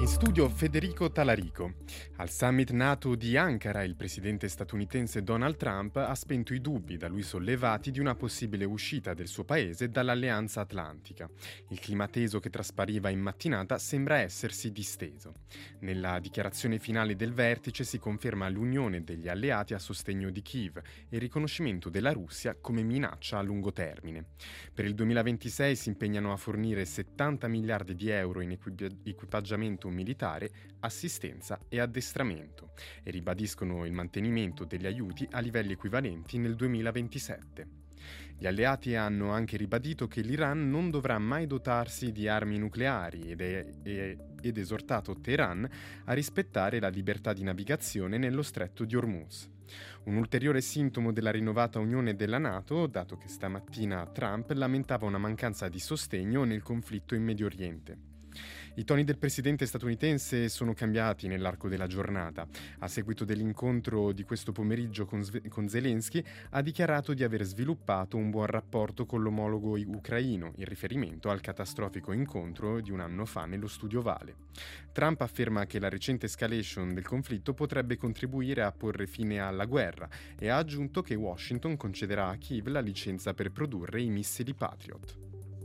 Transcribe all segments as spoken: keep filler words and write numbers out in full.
In studio Federico Talarico. Al summit NATO di Ankara il presidente statunitense Donald Trump ha spento i dubbi da lui sollevati di una possibile uscita del suo paese dall'Alleanza Atlantica. Il clima teso che traspariva in mattinata sembra essersi disteso. Nella dichiarazione finale del vertice si conferma l'unione degli alleati a sostegno di Kiev e il riconoscimento della Russia come minaccia a lungo termine. Per il duemilaventisei si impegnano a fornire settanta miliardi di euro in equip- equipaggiamento militare, assistenza e addestramento e ribadiscono il mantenimento degli aiuti a livelli equivalenti nel duemilaventisette. Gli alleati hanno anche ribadito che l'Iran non dovrà mai dotarsi di armi nucleari ed, è, è, ed esortato Teheran a rispettare la libertà di navigazione nello stretto di Hormuz. Un ulteriore sintomo della rinnovata unione della NATO, dato che stamattina Trump lamentava una mancanza di sostegno nel conflitto in Medio Oriente. I toni del presidente statunitense sono cambiati nell'arco della giornata. A seguito dell'incontro di questo pomeriggio con, Sve- con Zelensky, ha dichiarato di aver sviluppato un buon rapporto con l'omologo ucraino, in riferimento al catastrofico incontro di un anno fa nello Studio Vale. Trump afferma che la recente escalation del conflitto potrebbe contribuire a porre fine alla guerra e ha aggiunto che Washington concederà a Kiev la licenza per produrre i missili Patriot.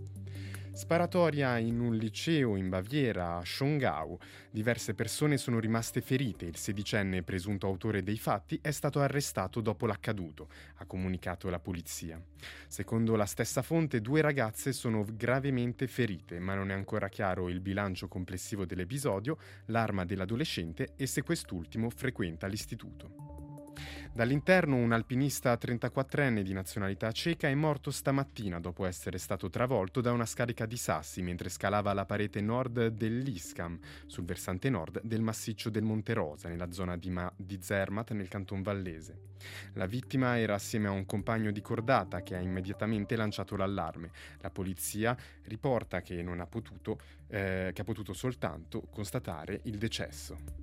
Sparatoria in un liceo in Baviera, a Schongau. Diverse persone sono rimaste ferite. Il sedicenne presunto autore dei fatti è stato arrestato dopo l'accaduto, ha comunicato la polizia. Secondo la stessa fonte, due ragazze sono gravemente ferite, ma non è ancora chiaro il bilancio complessivo dell'episodio, l'arma dell'adolescente e se quest'ultimo frequenta l'istituto. Dall'interno un alpinista trentaquattrenne di nazionalità ceca è morto stamattina dopo essere stato travolto da una scarica di sassi mentre scalava la parete nord dell'Iskam, sul versante nord del massiccio del Monte Rosa, nella zona di, Ma- di Zermatt nel canton vallese. La vittima era assieme a un compagno di cordata che ha immediatamente lanciato l'allarme. La polizia riporta che non ha potuto, eh, che ha potuto soltanto constatare il decesso.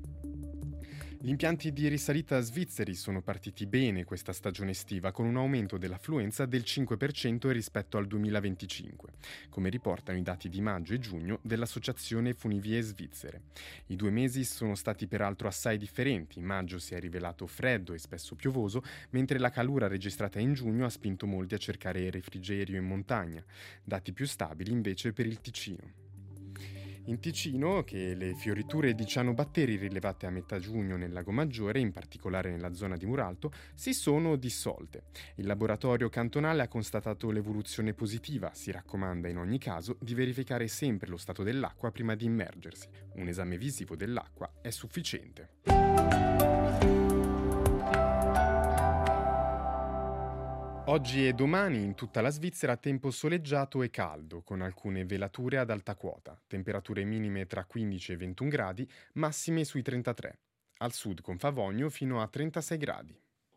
Gli impianti di risalita svizzeri sono partiti bene questa stagione estiva, con un aumento dell'affluenza del cinque per cento rispetto al duemilaventicinque, come riportano i dati di maggio e giugno dell'Associazione Funivie Svizzere. I due mesi sono stati peraltro assai differenti. Maggio si è rivelato freddo e spesso piovoso, mentre la calura registrata in giugno ha spinto molti a cercare refrigerio in montagna. Dati più stabili invece per il Ticino. In Ticino, che le fioriture di cianobatteri rilevate a metà giugno nel Lago Maggiore, in particolare nella zona di Muralto, si sono dissolte. Il laboratorio cantonale ha constatato l'evoluzione positiva. Si raccomanda in ogni caso di verificare sempre lo stato dell'acqua prima di immergersi. Un esame visivo dell'acqua è sufficiente. Oggi e domani in tutta la Svizzera tempo soleggiato e caldo, con alcune velature ad alta quota, temperature minime tra quindici e ventuno gradi, massime sui trentatré. Al sud con Favogno fino a trentasei gradi.